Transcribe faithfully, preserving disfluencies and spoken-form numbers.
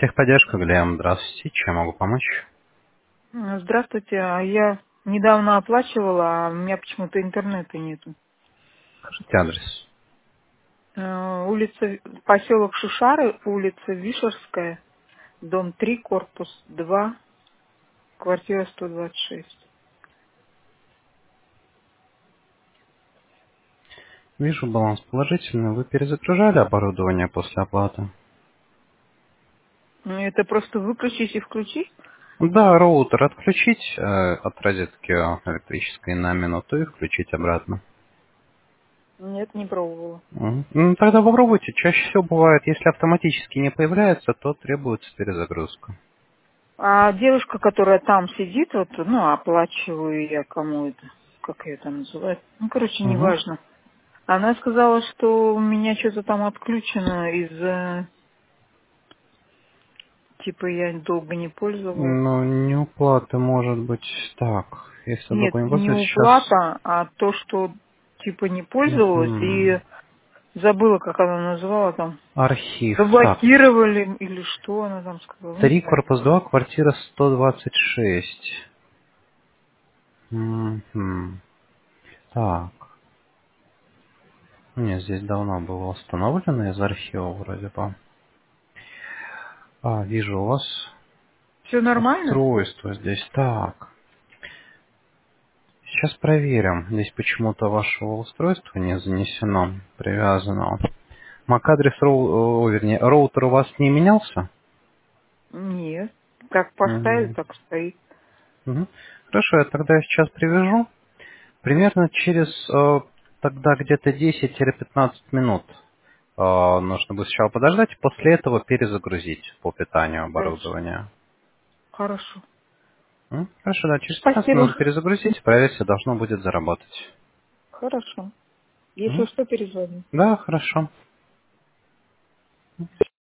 Техподдержка, Глеб, здравствуйте. Чем могу помочь? М, Здравствуйте, а я недавно оплачивала, а у меня почему-то интернета нету. Скажите адрес. Э, Улица, поселок Шушары, улица Вишерская, дом три, корпус два, квартира сто двадцать шесть. Вижу баланс положительный. Вы перезагружали оборудование после оплаты? Ну, это просто выключить и включить? Да, роутер отключить э, от розетки электрической на минуту и включить обратно. Нет, не пробовала. Мгм. Ну, тогда попробуйте. Чаще всего бывает, если автоматически не появляется, то требуется перезагрузка. А девушка, которая там сидит, вот, ну, оплачиваю я кому это, как ее там называют, ну, короче, Угу. неважно. Она сказала, что у меня что-то там отключено из-за, типа, я долго не пользовалась. Ну, неуплаты может быть так. Если Нет, долго не не пользуетесь, сейчас... уплата, а то, что типа не пользовалась Мгм. и забыла, как она называла там. Архив. Так. Заблокировали или что она там сказала, не Три, знаю. корпус два, квартира сто двадцать шесть. Мгм. Так. Нет, здесь давно было установлено из архива вроде бы. А, вижу у вас Все нормально? устройство здесь. Так. Сейчас проверим. Здесь почему-то вашего устройства не занесено, привязано. MAC-адрес, роу- о, вернее, роутер у вас не менялся? Нет. Как поставили, Мгм. так стоит. Мгм. Хорошо, я тогда сейчас привяжу. Примерно через э, тогда где-то десять-пятнадцать минут э, нужно будет сначала подождать, и после этого перезагрузить по питанию Хорошо. оборудование. Хорошо. М? Хорошо, да, через пятнадцать Спасибо. минут перезагрузить, проверьте, должно будет заработать. Хорошо. Если М? что, перезвони. Да, хорошо.